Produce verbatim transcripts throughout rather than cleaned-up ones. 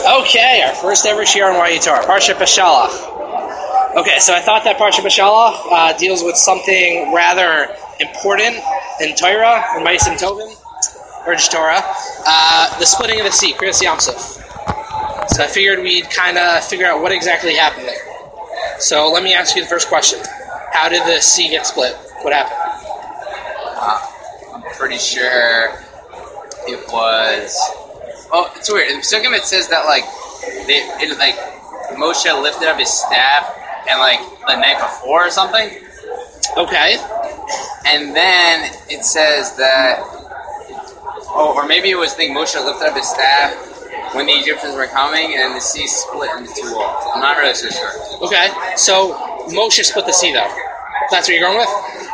Okay, our first ever Shiur on Y U Torah, Parsha Beshalach. Okay, so I thought that Parsha Beshalach uh, deals with something rather important in Torah, in Ma'asim Tovim, or Torah, uh, the splitting of the sea, Kriyas Yamsuf. So I figured we'd kind of figure out what exactly happened there. So let me ask you the first question. How did the sea get split? What happened? Uh, I'm pretty sure it was... Oh, it's weird. In Psukim it says that, like, they, it, like, Moshe lifted up his staff and, like, the night before or something. Okay. And then it says that... Oh, or maybe it was, I think, Moshe lifted up his staff when the Egyptians were coming, and the sea split into two walls. I'm not really so sure. Okay, so Moshe split the sea, though. That's what you're going with?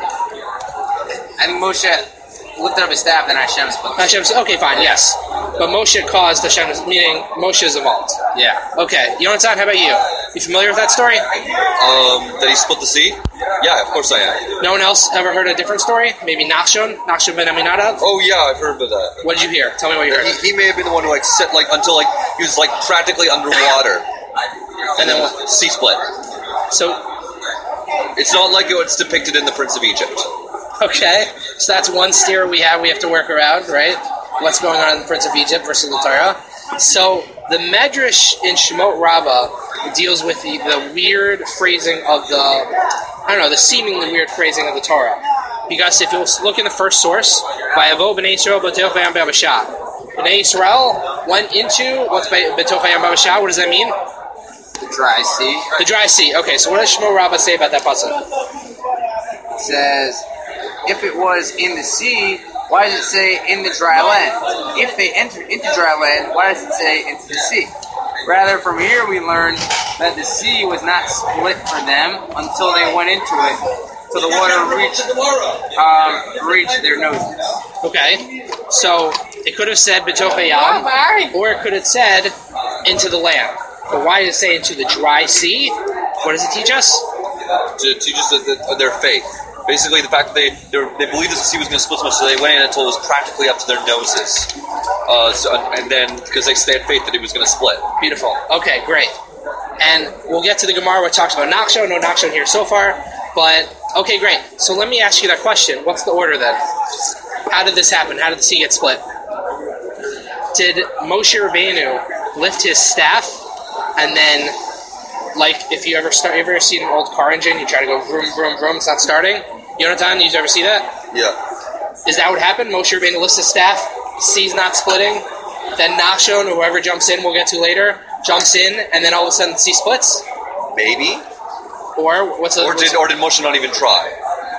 I think Moshe lifted up his staff, then Hashem split the sea. Hashem, okay, fine, yes. But Moshe caused Hashem, meaning Moshe is involved. Yeah. Okay, Yonatan, how about you? You familiar with that story? Um, that he split the sea? Yeah, of course I am. No one else ever heard a different story? Maybe Nachshon? Nachshon ben Aminadav? Oh yeah, I've heard about that. What did you hear? Tell me what you heard. He, he may have been the one who like set like until like he was like practically underwater, And then what? sea split. So, It's not like what's depicted in the Prince of Egypt. okay, so that's one steer we have we have to work around, right? What's going on in the Prince of Egypt versus the Torah. So, the Medrash in Shemot Rabbah deals with the, the weird phrasing of the, I don't know, the seemingly weird phrasing of the Torah. Because if you look in the first source, Vayavo b'nei Yisrael b'toch hayam b'avashah. B'nei Yisrael went into, what's b'toch hayam b'avashah? What does that mean? The dry sea. The dry sea. Okay, so what does Shemot Rabbah say about that pasuk? It says, if it was in the sea, why does it say in the dry land? If they entered into dry land, why does it say into the sea? Rather, from here we learn that the sea was not split for them until they went into it, so the water reached um, reached their noses. Okay, so it could have said b'toch hayam, or it could have said into the land. But why does it say into the dry sea? What does it teach us? To teach us that, that, their faith. Basically, the fact that they they they believed that the sea was going to split so much, so they went in until it was practically up to their noses. Uh, so, and then because they, they had faith that it was going to split. Beautiful. Okay, great. And we'll get to the Gemara which talks about Nachshon. No Nachshon here so far. But, okay, great. So let me ask you that question. What's the order then? How did this happen? How did the sea get split? Did Moshe Rabbeinu lift his staff and then, like, if you ever start, you ever seen an old car engine, you try to go vroom, vroom, vroom, it's not starting? Yonatan, you ever see that? Yeah. Is that what happened? Moshe Rabbeinu lifts his staff, sea's not splitting, then Nachshon, or whoever jumps in, we'll get to later, jumps in, and then all of a sudden the sea splits? Maybe. Or what's the, Or did or did Moshe not even try?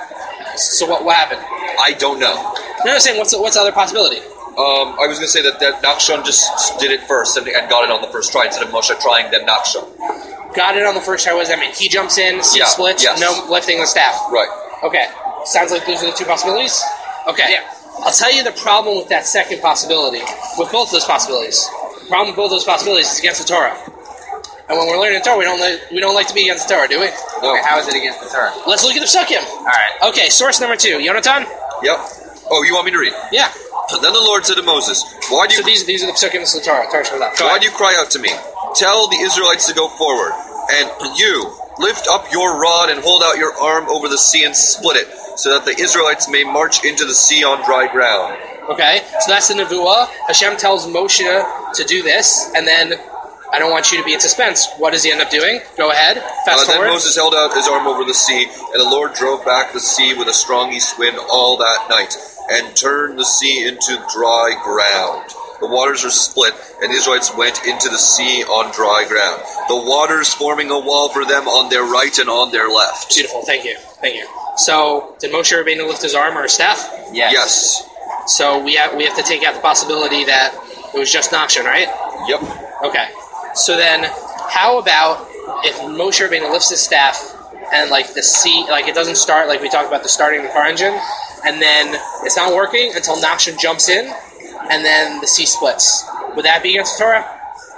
So what, what happened? I don't know. No, I'm saying what's the, what's the other possibility? Um, I was going to say that, that Nachshon just did it first and, and got it on the first try instead of Moshe trying then Nachshon. Got it on the first try. What does that mean? He jumps in, sea Yeah, splits, yes. no lifting the staff. Right. Okay. Sounds like those are the two possibilities? Okay. Yeah. I'll tell you the problem with that second possibility, with both those possibilities. The problem with both those possibilities is against the Torah. And when we're learning the Torah, we don't like, we don't like to be against the Torah, do we? No. Okay, how is it against the Torah? Let's look at the Psukim. All right. Okay, source number two. Yonatan? Yep. Oh, you want me to read? Yeah. Then the Lord said to Moses, Why do you So these these are the Psukim, this is the Torah. Torah Shabbat. Go Why ahead. do you cry out to me? Tell the Israelites to go forward. And you, lift up your rod and hold out your arm over the sea and split it, so that the Israelites may march into the sea on dry ground. Okay, so that's the Nevuah. Hashem tells Moshe to do this, and then I don't want you to be in suspense. What does he end up doing? Go ahead. Fast Uh, then forward. Moses held out his arm over the sea, and the Lord drove back the sea with a strong east wind all that night, and turned the sea into dry ground. The waters were split, and the Israelites went into the sea on dry ground. The waters forming a wall for them on their right and on their left. Beautiful. Thank you. Thank you. So, did Moshe Rabbeinu lift his arm or his staff? Yes. Yes. So we have we have to take out the possibility that it was just Nachshon, right? Yep. Okay. So then, how about if Moshe Rabbeinu lifts his staff and like the sea, like it doesn't start, like we talked about the starting of the car engine, and then it's not working until Nachshon jumps in, and then the sea splits. Would that be against the Torah?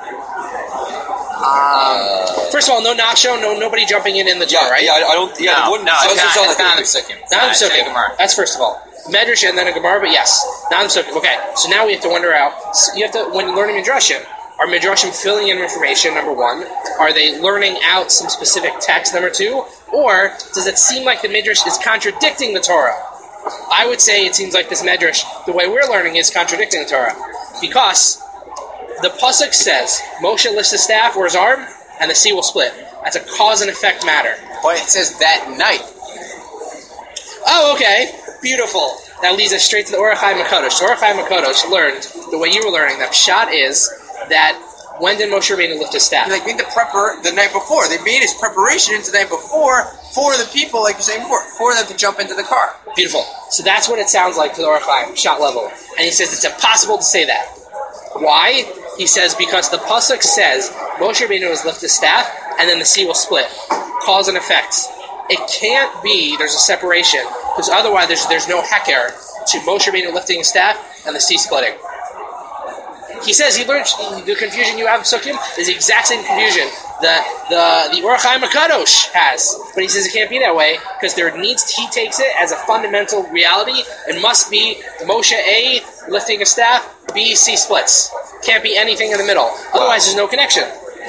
Um, First of all, no Nachshon, no nobody jumping in in the Torah, Yeah, right? yeah, I I don't. Yeah, no, it wouldn't. no, it it's doesn't not, sound it's like not in it. the Psukim. Not in It's the in the Psukim. Gemara. That's first of all. Medrash and then a Gemara, but yes, not in the Psukim. Okay, so now we have to wonder out. So you have to when you're learning Midrashim, Are Midrashim filling in information, number one? Are they learning out some specific text, number two? Or does it seem like the Midrash is contradicting the Torah? I would say it seems like this Midrash, the way we're learning, is contradicting the Torah. Because the Pasuk says, Moshe lifts his staff or his arm, and the sea will split. That's a cause and effect matter. But it says that night. Oh, okay. Beautiful. That leads us straight to the Orach Chaim HaKadosh. The Orach Chaim HaKadosh learned, the way you were learning, that Pshat is that when did Moshe Rabbeinu lift his staff? Like made the prepper the night before. They made his preparations the night before for the people, like you're saying before, for them to jump into the car. Beautiful. So that's what it sounds like to the Orach Chaim, Pshat level. And he says it's impossible to say that. Why? He says because the Pasuk says Moshe Rabbeinu will lift his staff, and then the sea will split. Cause and effects. It can't be there's a separation, because otherwise there's there's no heker to Moshe Rabbeinu lifting his staff and the sea splitting. He says he learned the confusion you have in Sukkim is the exact same confusion that the the Orach Chaim HaKadosh has, but he says it can't be that way because there needs he takes it as a fundamental reality. It must be Moshe A lifting a staff, B sea splits. Can't be anything in the middle. Otherwise, there's no connection.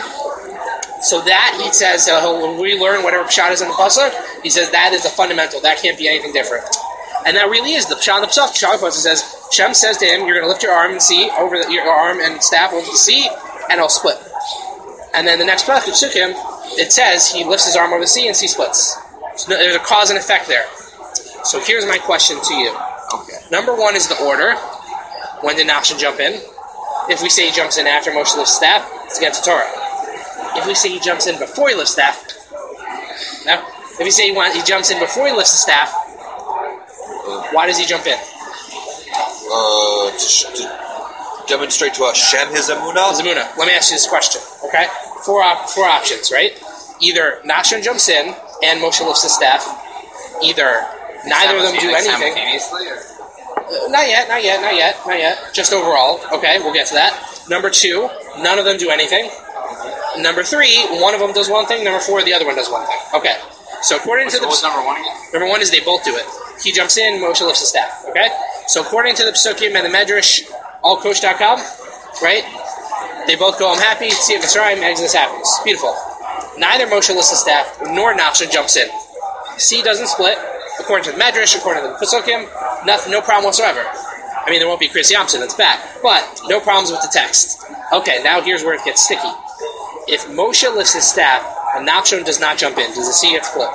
So that, he says, uh, he'll relearn whatever Pshat is in the Pasuk. He says that is the fundamental. That can't be anything different. And that really is the Pshat in the Pasuk. Pshat in the Pasuk says, Shem says to him, you're going to lift your arm and sea, over the, your arm and staff over the sea, and it'll split. And then the next Pasuk, Sukkim, it says he lifts his arm over the sea and sea splits. So there's a cause and effect there. So here's my question to you. Okay. Number one is the order. When did Nachshon jump in? If we say he jumps in after Moshe lifts staff, it's against the Torah. If we say he jumps in before he lifts staff, no. If we say he, wants, he jumps in before he lifts the staff, why does he jump in? Uh, to, sh- to demonstrate to Hashem his emunah. His emunah. Let me ask you this question, okay? Four op- four options, right? Either Nachshon jumps in and Moshe lifts the staff. Either neither of them do anything. Simultaneously, or? Uh, not yet, not yet, not yet, not yet. Just overall. Okay, we'll get to that. Number two, none of them do anything. Number three, one of them does one thing. Number four, the other one does one thing. Okay. So according to the... What was number one again? Number one is they both do it. He jumps in, Moshe lifts the staff. Okay? So according to the Pesukim and the Medrash, all coach dot com, right? They both go, I'm happy, see if Mitzrayim, Exodus happens. Beautiful. Neither Moshe lifts the staff, nor Nachshon jumps in. Sea doesn't split. According to the Medrash, according to the Pesukim, nothing, no problem whatsoever. I mean, there won't be Chris Yamson, that's bad. But no problems with the text. Okay, now here's where it gets sticky. If Moshe lifts his staff and Nachshon does not jump in, does the sea get split?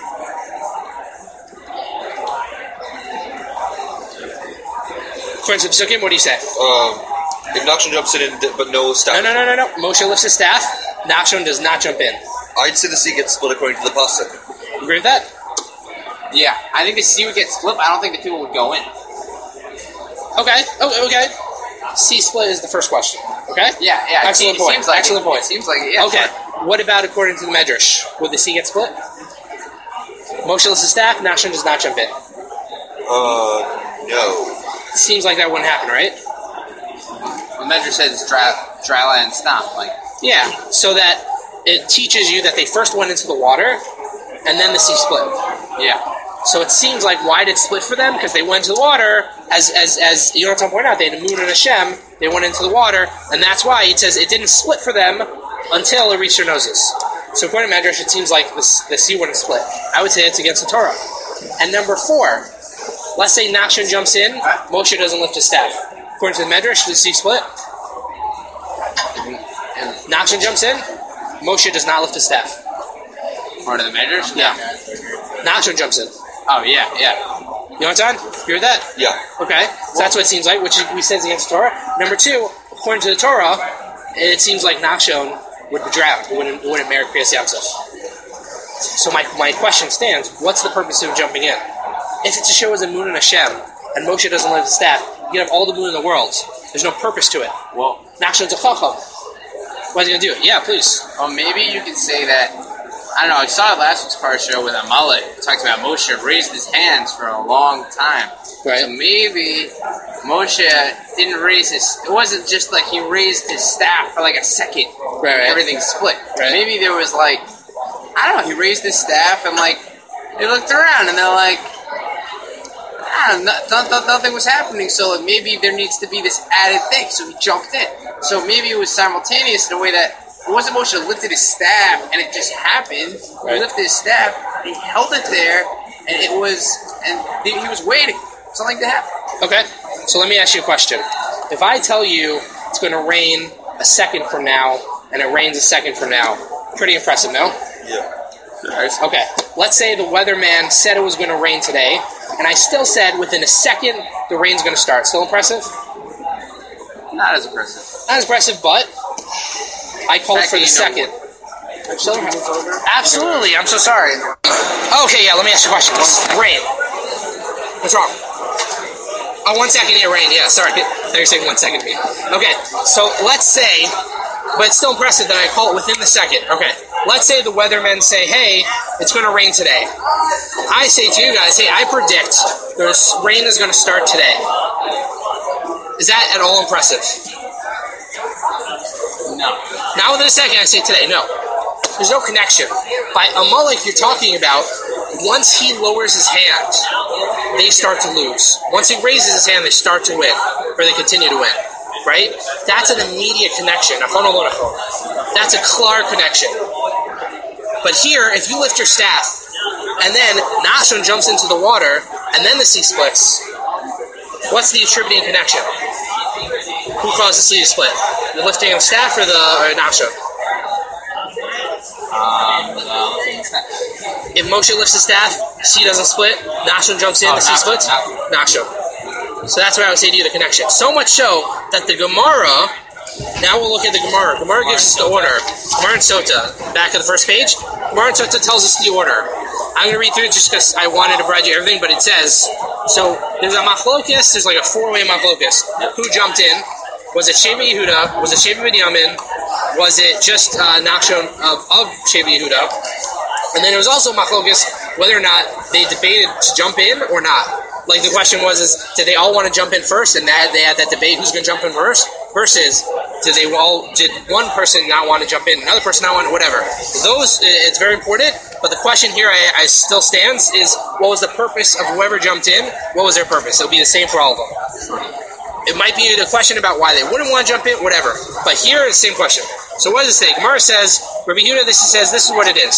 According to Pesukim, what do you say? Um, if Nachshon jumps in, and, but no staff. No, no, no, no, no. Moshe lifts his staff. Nachshon does not jump in. I'd say the sea gets split according to the pasuk. You agree with that? Yeah, I think the sea would get split, but I don't think the people would go in. Okay. Oh, okay. Sea split is the first question. Okay. Yeah, yeah. Excellent it, point. It seems like Excellent it, point. It seems like it. Yeah. Okay. Sure. What about according to the Medrash? Would the sea get split? Moshe lifts his staff. Nachshon does not jump in. Uh, no. Seems like that wouldn't happen, right? The Medrash says dry, dry land stop. Like, Yeah. So that it teaches you that they first went into the water, and then the sea split. yeah. So it seems like why did it split for them? Because they went into the water, as as as Yonatan pointed out, they had a moon and a Shem. They went into the water, and that's why it says it didn't split for them until it reached their noses. So according to Medrash, it seems like the, the sea wouldn't split. I would say it's against the Torah. And number four, let's say Nachshon jumps in, Moshe doesn't lift his staff. According to the Medrash, the sea split. And Nachshon jumps in, Moshe does not lift his staff. part of the Medrash? Yeah. Nachshon jumps in. Oh, yeah, yeah. You know what I'm saying? You heard that? Yeah. Okay, so that's what it seems like, which we said is against the Torah. Number two, according to the Torah, it seems like Nachshon would be drowned. It wouldn't, it wouldn't merit Kriyas Yamsuf. So my my question stands, what's the purpose of jumping in? If it's to show as a moon and a Shem, and Moshe doesn't lift the staff, you can have all the moon in the world. There's no purpose to it. Well, Nachshon's a chacham. Why is he going to do it? Yeah, please. well, maybe you could say that, I don't know, I saw it last week's parsha with Amalek. It talks about Moshe raised his hands for a long time. Right. So maybe Moshe didn't raise his, it wasn't just like he raised his staff for like a second. Right, right. Everything split. Right. Maybe there was like, I don't know, he raised his staff and like, they looked around and they're like, nah, no, no, no, nothing was happening. So like, maybe there needs to be this added thing. So he jumped in. So maybe it was simultaneous in a way that it wasn't Moshe lifted his staff and it just happened. Right. He lifted his staff, he held it there, and it was, and he was waiting for something to happen. Okay, so let me ask you a question. If I tell you it's going to rain a second from now, and it rains a second from now, pretty impressive, no? Yeah. Okay, let's say the weatherman said it was going to rain today, and I still said within a second the rain's going to start. Still impressive? Not as impressive. Not as impressive, but I called for the second. So, absolutely, I'm so sorry. Okay, yeah, let me ask you a question. Rain. What's wrong? Oh, one second here, rain. Yeah, sorry. Now you're saying one second. Okay, so let's say, but it's still impressive that I call it within the second. Okay, let's say the weathermen say, hey, it's going to rain today. I say to you guys, hey, I predict the rain is going to start today. Is that at all impressive? No. Not within a second, I say today, no. There's no connection. By Amalek, you're talking about, once he lowers his hand, they start to lose. Once he raises his hand, they start to win, or they continue to win. Right? That's an immediate connection. That's a klar connection. But here, if you lift your staff, and then Nashon jumps into the water, and then the sea splits, what's the attributing connection? Who caused the sea to split? The lifting of staff or the or Nashon? Um, uh, If Moshe lifts the staff, sea doesn't split, Nashon jumps in, Oh, the sea Nashon, splits? Nashon. Nashon. So that's what I would say to you, the connection. So much so that the Gemara, now we'll look at the Gemara. Gemara gives us the order. Gemara and Sota, back of the first page. Gemara and Sota tells us the order. I'm going to read through it just because I wanted to provide you everything, but it says, so there's a machlokes, there's like a four-way machlokes. Who jumped in? Was it Sheva Yehuda? Was it Sheva Binyamin? Was it just uh, Nachshon of, of Sheva Yehuda? And then it was also machlokes whether or not they debated to jump in or not. Like the question was, is did they all want to jump in first, and that they had that debate who's going to jump in first? Versus, did they all? Did one person not want to jump in, another person not want, whatever? Those, it's very important. But the question here, I, I still stands, is what was the purpose of whoever jumped in? What was their purpose? It'll be the same for all of them. It might be the question about why they wouldn't want to jump in, whatever. But here, the same question. So what does it say? Gemara says, Rabbi Yehuda, this says, this is what it is.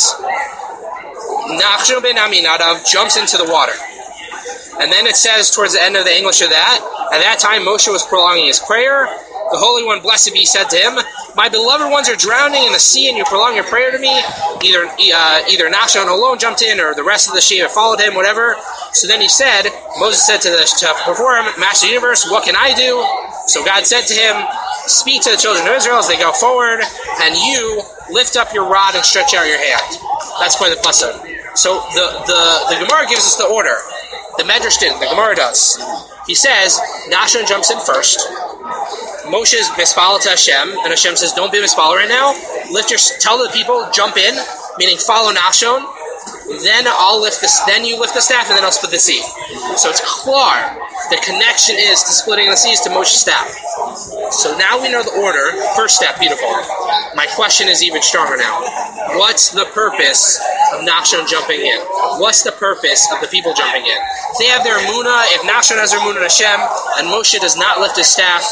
Nachshon ben Aminadav jumps into the water. And then it says towards the end of the English of that, at that time Moshe was prolonging his prayer. The Holy One, blessed be, said to him, my beloved ones are drowning in the sea, and you prolong your prayer to me. Either uh, either Nachshon alone jumped in, or the rest of the Sheva followed him, whatever. So then he said, Moses said to the to before him, Master of the Universe, what can I do? So God said to him, speak to the children of Israel as they go forward, and you lift up your rod and stretch out your hand. That's quite the pasuk. So the, the, the Gemara gives us the order. The Medrash didn't. The Gemara does. He says, Nachshon jumps in first. Moshe is mispal to Hashem, and Hashem says, don't be mispal right now. Lift your, tell the people, jump in, meaning follow Nachshon. Then I'll lift this. Then you lift the staff, and then I'll split the sea. So it's klar. The connection is to splitting the seas to Moshe's staff. So now we know the order. First step, beautiful. My question is even stronger now. What's the purpose of Nachshon jumping in? What's the purpose of the people jumping in? If they have their emunah, if Nachshon has their emunah in Hashem, and Moshe does not lift his staff,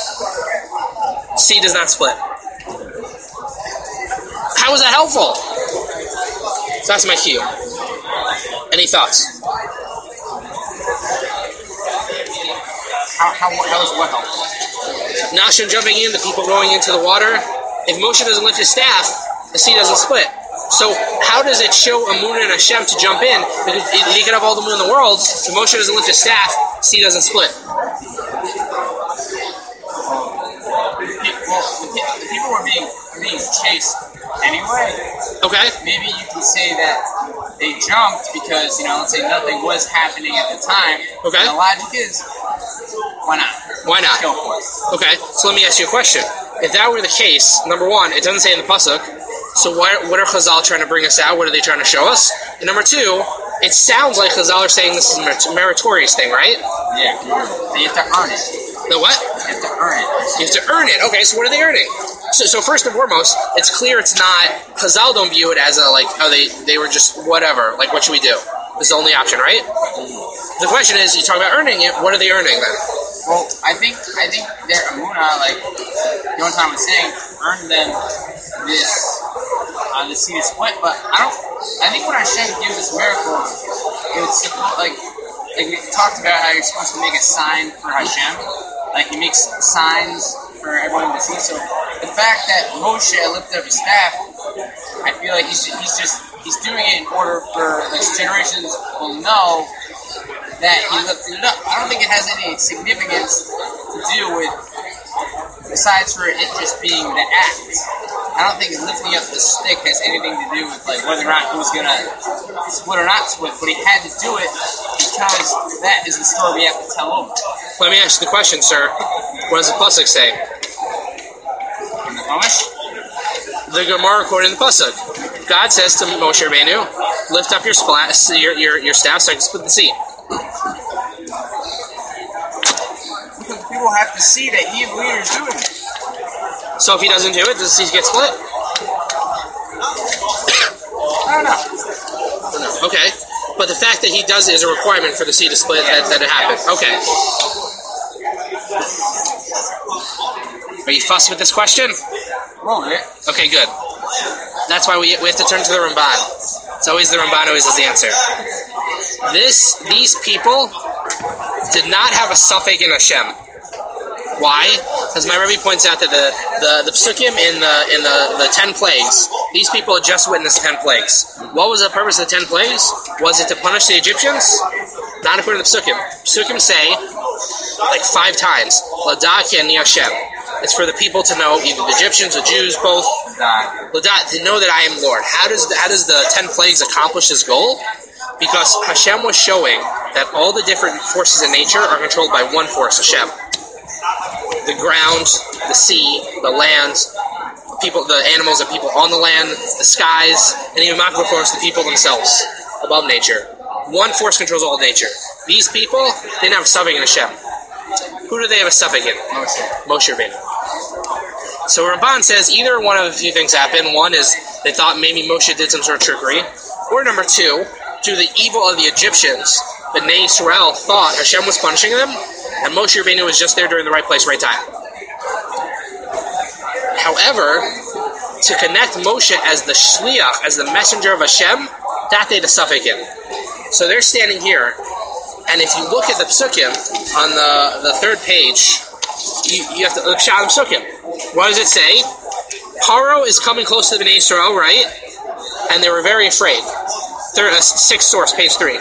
sea does not split. How is that helpful? So that's my cue. Any thoughts? How, how, how is what helpful? Nachshon jumping in, the people going into the water. If Moshe doesn't lift his staff, the sea doesn't split. So how does it show Amunah and Hashem to jump in? Because he could have all the moon in the world. If Moshe doesn't lift his staff, the sea doesn't split. Well, the people were being being chased anyway. Okay. Maybe you can say that they jumped because, you know, let's say nothing was happening at the time. Okay. And the logic is, why not? Why not? Go for it. Okay, so let me ask you a question. If that were the case, number one, it doesn't say in the pasuk. So what, what are Chazal trying to bring us out? What are they trying to show us? And number two, it sounds like Chazal are saying this is a meritorious thing, right? Yeah. You have to earn it. The what? You have to earn it. You have to earn it. Okay, so what are they earning? So, so first and foremost, it's clear it's not, Chazal don't view it as a, like, oh, they, they were just whatever. Like, what should we do? This is the only option, right? The question is, you talk about earning it. What are they earning then? Well, I think I think their Amuna, like Yonatan was saying, earned them this uh, the seed split. But I don't. I think when Hashem gives this miracle, it's supposed like like we talked about how you're supposed to make a sign for Hashem. Like he makes signs for everyone to see. So the fact that Moshe lifted up his staff, I feel like he's he's just he's doing it in order for like generations will know that he lifted it up. I don't think it has any significance to do with, besides for it just being the act. I don't think lifting up the stick has anything to do with like whether or not he was gonna split or not split, but he had to do it because that is the story we have to tell over. Let me ask you the question, sir. What does the pasuk say? In the Chumash? The Gemara quoted in the pasuk. God says to Moshe Rabbeinu, "Lift up your splat, your your, your staff, so I can split the sea." Because people have to see that he and the leader is doing it. So if he doesn't do it, does the sea get split? I don't know. Okay. But the fact that he does it is a requirement for the sea to split, that, that it happened. Okay. Are you fussed with this question? A little bit. Okay, good. That's why we, we have to turn to the Ramban. It's always the Ramban always is the answer. This, these people did not have a suffix in Hashem. Why? Because my Rebbe points out that the, the, the psukim in the in the, the ten plagues, these people had just witnessed ten plagues. What was the purpose of the ten plagues? Was it to punish the Egyptians? Not according to the psukim. Psukim say, like five times, Ladat yani Hashem. It's for the people to know, either the Egyptians or Jews, both. Ladat, to know that I am Lord. How does the, how does the ten plagues accomplish this goal? Because Hashem was showing that all the different forces in nature are controlled by one force, Hashem. The ground, the sea, the land, people, the animals and people on the land, the skies, and even macro force, the people themselves above nature. One force controls all nature. These people, they didn't have a suffix in Hashem. Who do they have a suffix in? Moshe. Moshe Rabbeinu. So Ramban says either one of a few things happened. One is they thought maybe Moshe did some sort of trickery. Or number two, due to the evil of the Egyptians, Bnei Israel thought Hashem was punishing them, and Moshe Rabbeinu was just there during the right place, right time. However, to connect Moshe as the shliach, as the messenger of Hashem, that they had a suffix in. So they're standing here, and if you look at the psukim on the, the third page, you, you have to look at the psukim. What does it say? Paro is coming close to the Bnei Israel, right? And they were very afraid. Third, uh, sixth source, page three.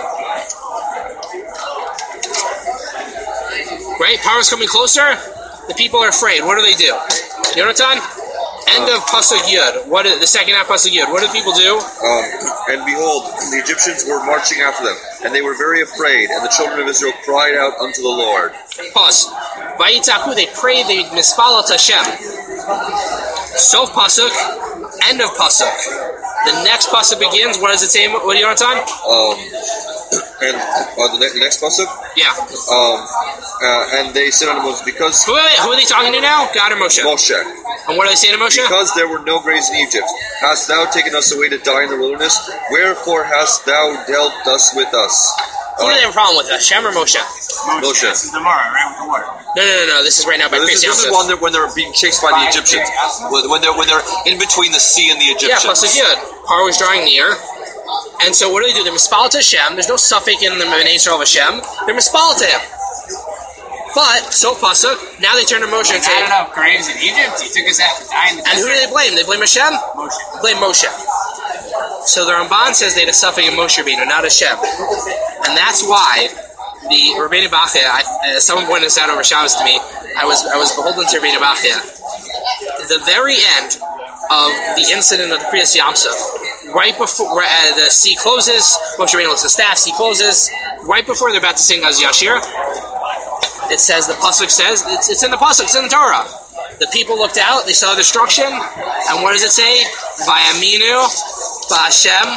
Right? Paro's coming closer. The people are afraid. What do they do? Yonatan? End of Pasuk Yud. What is, the second half Pasuk Yud. What do people do? Um, and behold, the Egyptians were marching after them, and they were very afraid, and the children of Israel cried out unto the Lord. Pause. Vayitzaku, they prayed, they mispalel to Hashem. Sof Pasuk, end of Pasuk. The next Pasuk begins, what does it say? What do you want, Yonatan? Um, and uh, the, ne- the next Pasuk? Yeah. Um, uh, and they said unto Moses, because... Wait, wait, wait, who are they talking to now? God or Moshe? Moshe. And what are they saying to Moshe? Because there were no graves in Egypt, hast thou taken us away to die in the wilderness? Wherefore hast thou dealt thus with us? Who do they have a problem with, Hashem or Moshe? Moshe. Moshe. This is the Mara, right, with the water. No, no, no, no. This is right now by No, this, Chris is, this is Yamsuf. one that when they're being chased by the Egyptians. When when they're, when they're in between the sea and the Yeah, Egyptians. Pasuk Yud. Paro was drawing near. And so what do they do? They mispal to Hashem. There's no suffix in the Bnei Israel of Hashem. They're mispal to him. But, so Pasuk, now they turn to Moshe and say... I don't know, graves in Egypt? He took us out to die in the And who do they blame? They blame Hashem? Moshe. They blame Moshe. So the Ramban says they had a suffix in Moshe Rabbeinu, not Hashem. And that's why the Rabbeinu Bachya, I, uh, someone pointed this out over Shabbos to me, I was I was beholden to Rabbeinu Bachya. The very end of the incident of the Kriyas Yamsuf, right before uh, the sea closes, Moshe Rabbeinu looks at the staff, sea closes, right before they're about to sing Az Yashir, it says, the Pasuk says, it's, it's in the Pasuk, it's in the Torah. The people looked out, they saw destruction, and what does it say? Vayaminu ba'Hashem.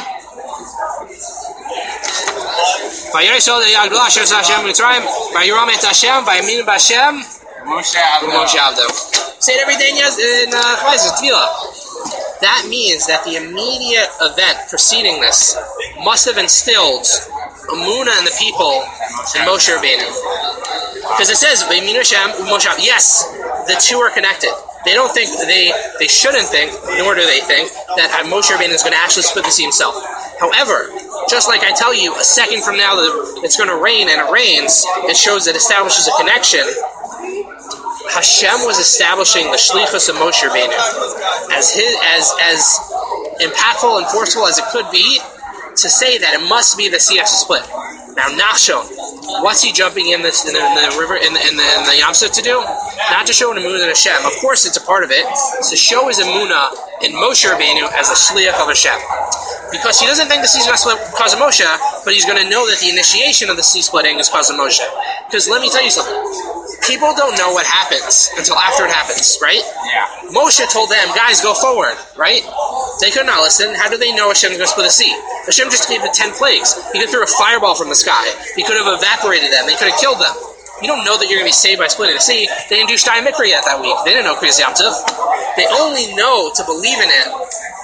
Vayirasol yagdol asher Hashem mitzrayim. Vayiram et Hashem. Vayaminu ba'Hashem. Moshe Avdo. Moshe Avdo. Say it every day in Chayzis Tefillah. That means that the immediate event preceding this must have instilled Amuna and the people and Moshe Rabbeinu. Because it says, yes, the two are connected. They don't think, they they shouldn't think, nor do they think, that Moshe Rabbeinu is going to actually split the sea himself. However, just like I tell you, a second from now that it's going to rain and it rains, it shows it establishes a connection. Hashem was establishing the shlichus of Moshe Rabbeinu as his, as as impactful and forceful as it could be, to say that it must be the sea has to split. Now, Nachshon, what's he jumping in, this, in, the, in the river in the, in the, in the Yam Suf to do? Not to show an Emunah and Hashem. Of course, it's a part of it. It's to show his Emunah in Moshe Rabbeinu as a shliach of Hashem. Because he doesn't think the sea is going to split because of Moshe, but he's going to know that the initiation of the sea splitting is because of Moshe. Because let me tell you something. People don't know what happens until after it happens, right? Yeah. Moshe told them, guys, go forward, right? They could not listen. How do they know Hashem is going to split the sea? Hashem just gave the ten plagues. He could throw a fireball from the sky. He could have evaporated them. They could have killed them. You don't know that you're going to be saved by splitting the sea. They didn't do Shtayim Mikra yet that week. They didn't know Kriyas Yam Tov. They only know to believe in it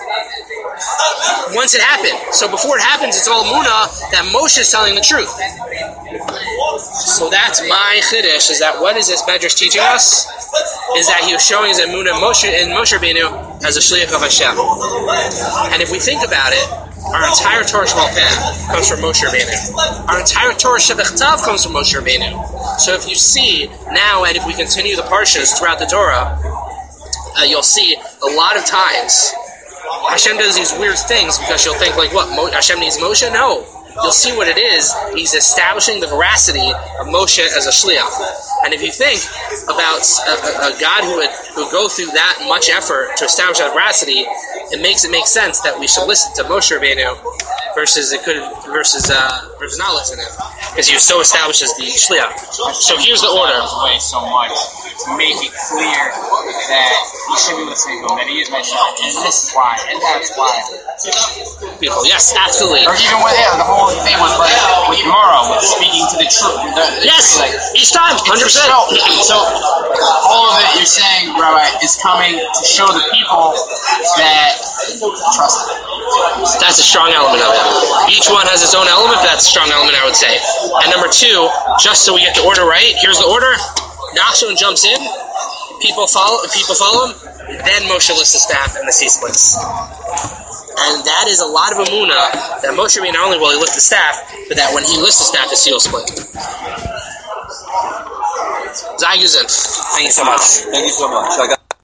once it happened. So before it happens, it's all Munah that Moshe is telling the truth. So that's my chiddush, is that what is this Medrash teaching us? Is that he was showing his Emunah Moshe in Moshe Rabbeinu as a shliach of Hashem. And if we think about it, our entire Torah Sheba'al Peh comes from Moshe Rabbeinu. Our entire Torah Shebechtav comes from Moshe Rabbeinu. So if you see now, and if we continue the parshas throughout the Torah, uh, you'll see a lot of times Hashem does these weird things because you'll think like, what, Mo- Hashem needs Moshe? No. You'll see what it is. He's establishing the veracity of Moshe as a shliach. And if you think about a, a, a God who would, who would go through that much effort to establish that veracity, it makes it make sense that we should listen to Moshe Rabbeinu versus it could versus uh, versus not listen to him, because he was so established as the shliach. So here's the order. Way so much to make it clear that he should be listening to him, that he is my son, and this is why, and that's why. Beautiful. Yes, absolutely. Or even with yeah, the whole thing was like with Gemara, with speaking to the truth. The, Yes, like, each time, one hundred percent. So all of it you're saying, Rabbi, is coming to show the people that trust him. That's a strong element of it. Each one has its own element, but that's a strong element, I would say. And number two, just so we get the order right, here's the order. Nachshon jumps in, people follow people follow him, then Moshe lifts the staff and the sea splits. And that is a lot of Emunah, that Moshe Rabbeinu not only will he lift the staff, but that when he lifts the staff, the sea will split. Zayuzin. Thank you so much. Thank you so much.